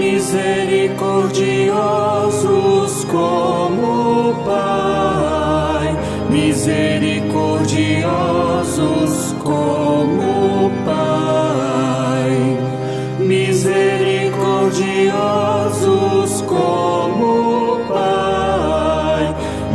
misericordiosos como o Pai, misericordiosos como o Pai, misericordiosos como o Pai,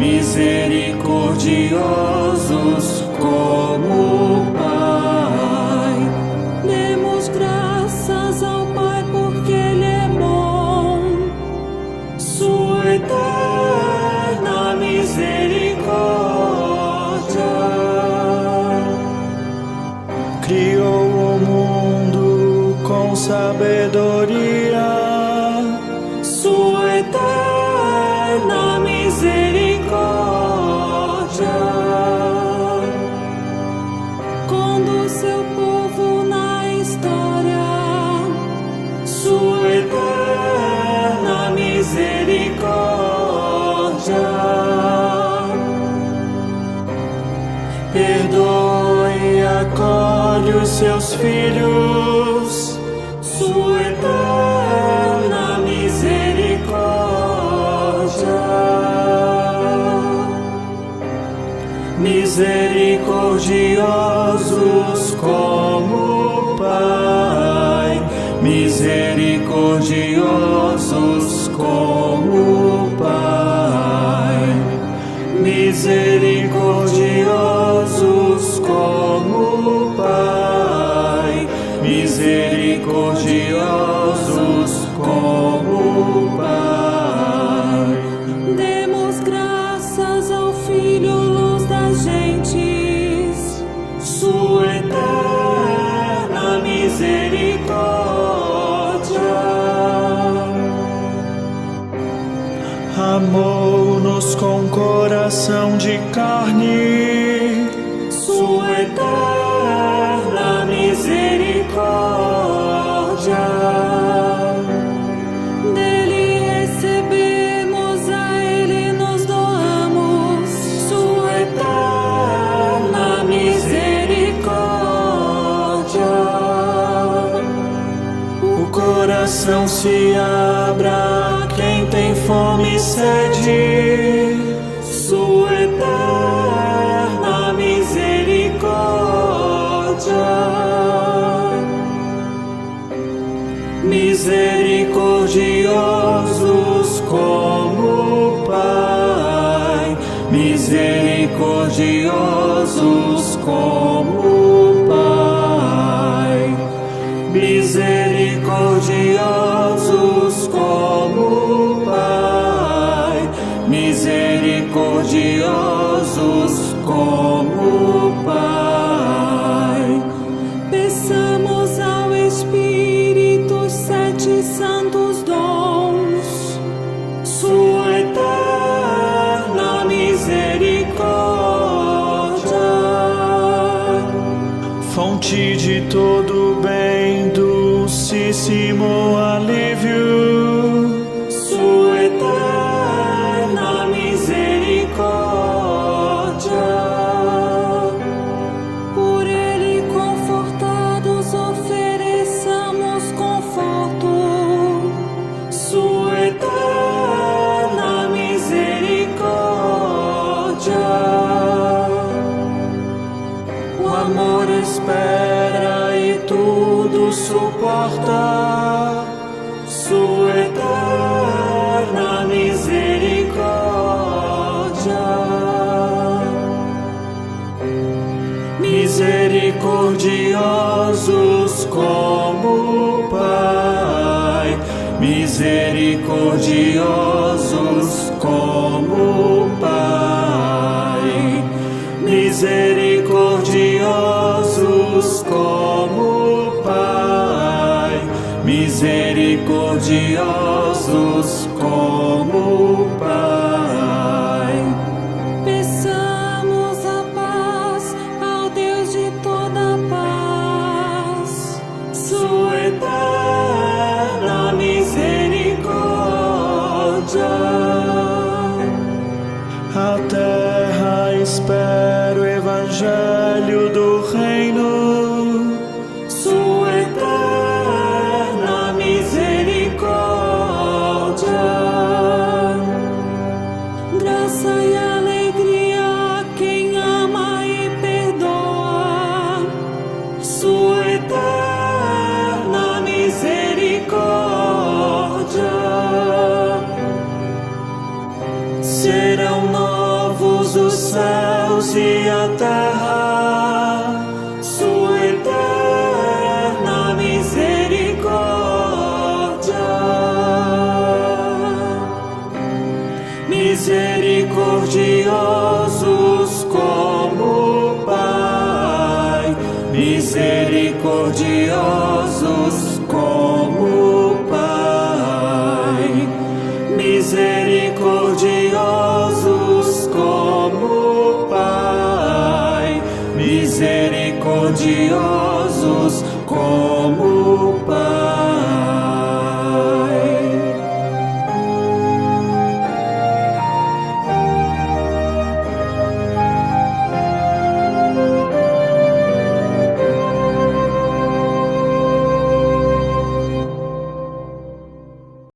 misericordiosos como o Pai. Demos graças ao Pai porque Ele é bom, sua eterna misericórdia. Criou o mundo com sabedoria, sua eterna misericórdia. Conduz seu povo na história, sua eterna misericórdia. perdoa e acolhe os seus filhos, Sua eterna misericórdia. misericordiosos como o Pai, misericordiosos como o Pai, misericordiosos como o Pai, misericordiosos como o Pai. Demos graças ao Filho, luz das gentes, sua eterna misericórdia. Amou-nos com coração de carne, Sua eterna misericórdia. Dele recebemos, a Ele nos doamos. Sua eterna misericórdia. o coração se abra a quem tem fome e sede, Sua eterna misericórdia. misericordiosos como o Pai, misericordiosos como o Pai, misericordiosos como o Pai, misericordiosos como o Pai. Peçamos ao Espírito os 7 santos dons, sua eterna misericórdia. Fonte de todo bem, dulcíssimo alívio, Sua eterna misericórdia. Por Ele confortados ofereçamos conforto, Sua eterna misericórdia. o amor espera e tudo suporta, Sua eterna misericórdia. misericordiosos como o Pai, misericordiosos como o Pai, misericordiosos como o Pai, misericordiosos como o Pai. Peçamos a paz ao Deus de toda paz, Sua eterna misericórdia. A terra espera o evangelho do reino, Sua eterna misericórdia. e a terra, sua eterna misericórdia. Misericordiosos como o Pai, misericordiosos como o Pai, misericordiosos como o Pai, misericordiosos